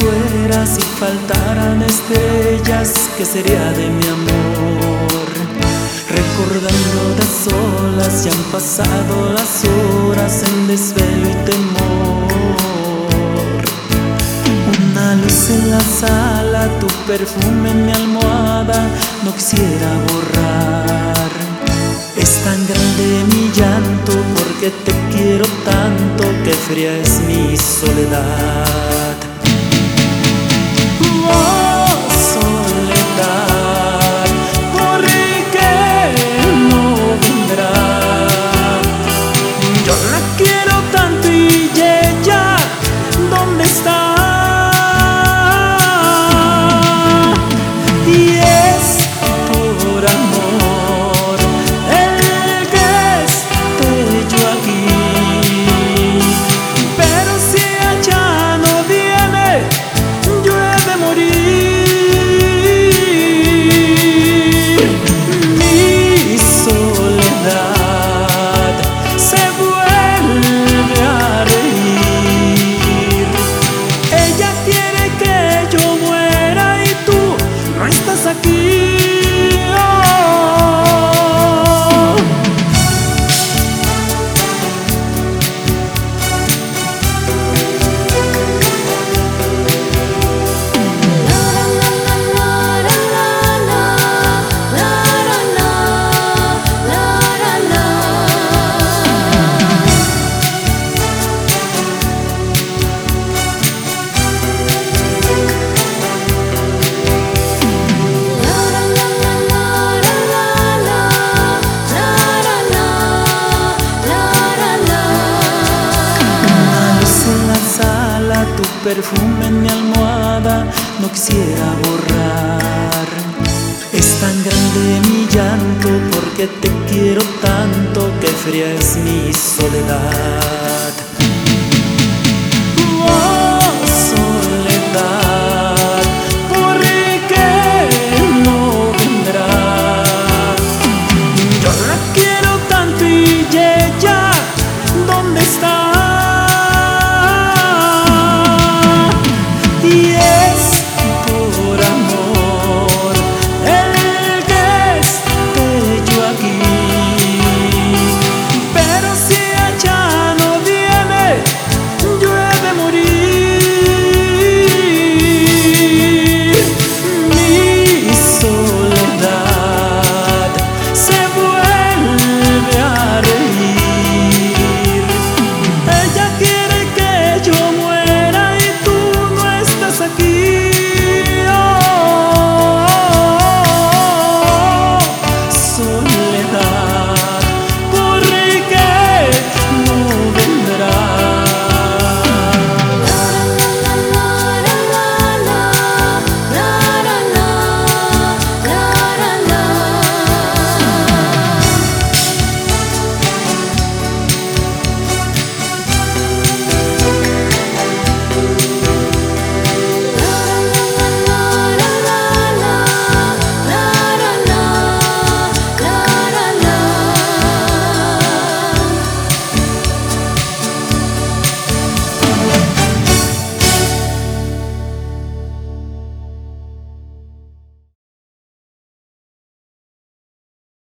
fuera, si faltaran estrellas, ¿qué sería de mi amor? Recordando de solas, ya han pasado las horas en desvelo y temor. Una luz en la sala, tu perfume en mi almohada, no quisiera borrar. Es tan grande mi llanto porque te quiero tanto que fría es mi soledad. Oh, soledad, ¿por qué no vendrá? Yo la quiero tanto y ella, ¿dónde está? Y es por amor el que esté yo aquí, pero si ella no viene, yo he de morir. Mi soledad se vuelve a reír. Ella quiere que yo muera y tú no estás aquí. Tu perfume en mi almohada, no quisiera borrar. Es tan grande mi llanto porque te quiero tanto que fría es mi soledad.